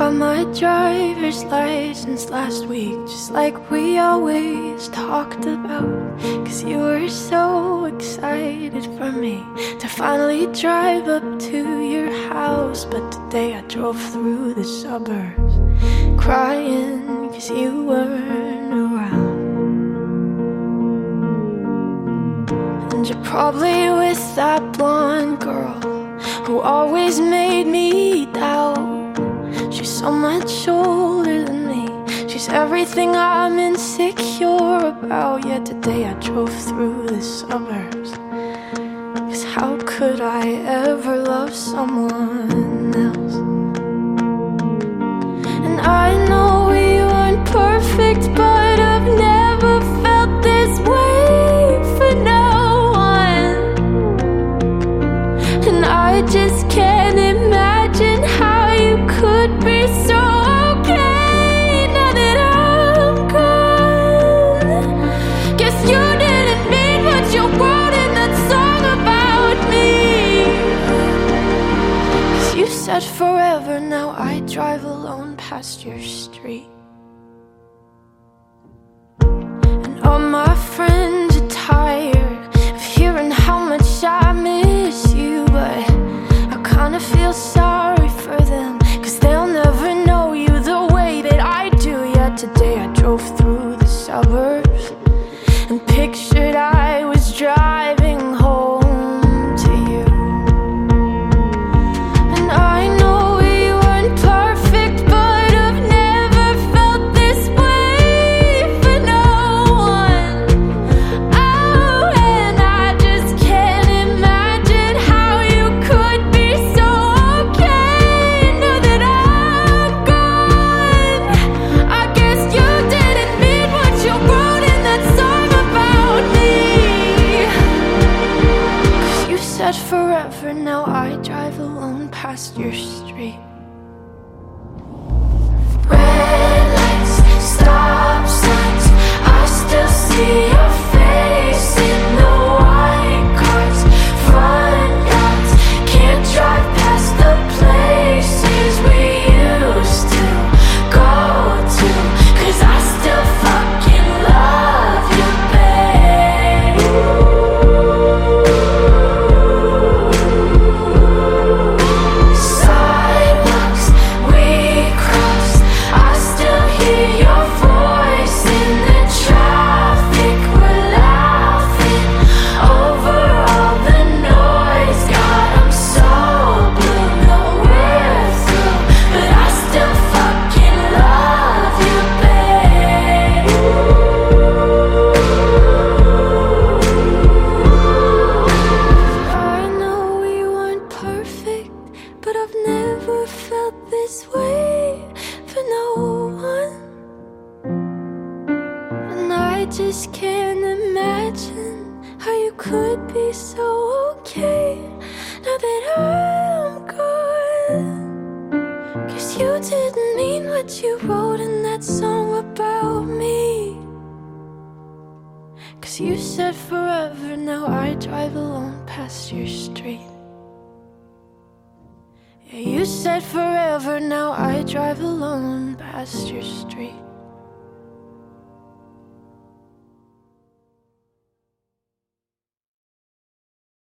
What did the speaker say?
got my driver's license last week, just like we always talked about. Cause you were so excited for me to finally drive up to your house. But today I drove through the suburbs crying cause you weren't around. And you're probably with that blonde girl who always made me doubt. She's so much older than me, she's everything I'm insecure about. Yet today I drove through the suburbs, cause how could I ever love someone else? And I know we weren't perfect, but I've never felt this way for no one. And I just can't imagine how you could be so okay now that I'm gone. Guess you didn't mean what you wrote in that song about me. Cause you said forever, now I drive alone past your street. And all my friends are tired of hearing how much I miss you, but I kinda feel sorry for them, cause they'll never know you the way that I do. Yet today I drove through the suburbs and pictured I was driving home to you. And I know we weren't perfect, but I've never felt this way for no one. Oh, and I just can't imagine how you could be so okay now that I'm gone. I guess you didn't mean what you wrote in that song about me. Cause you said forever, now I drive alone past your street. Red lights, stop signs, I still see your face in the white cars, front yards. Can't drive past the places we used to go to, cause I still fucking love you, babe. Sidewalks we crossed, I still hear your voice in the traffic. We're laughing over all the noise. God, I'm so blue, no we're through, but I still fucking love you, babe. I know we weren't perfect, but I've never felt this way for no one. And I just can't imagine how you could be so okay now that I'm gone. Cause you didn't mean what you wrote in that song about me. Cause you said forever, now I drive alone past your street. Yeah, you said forever, now I drive alone past your street.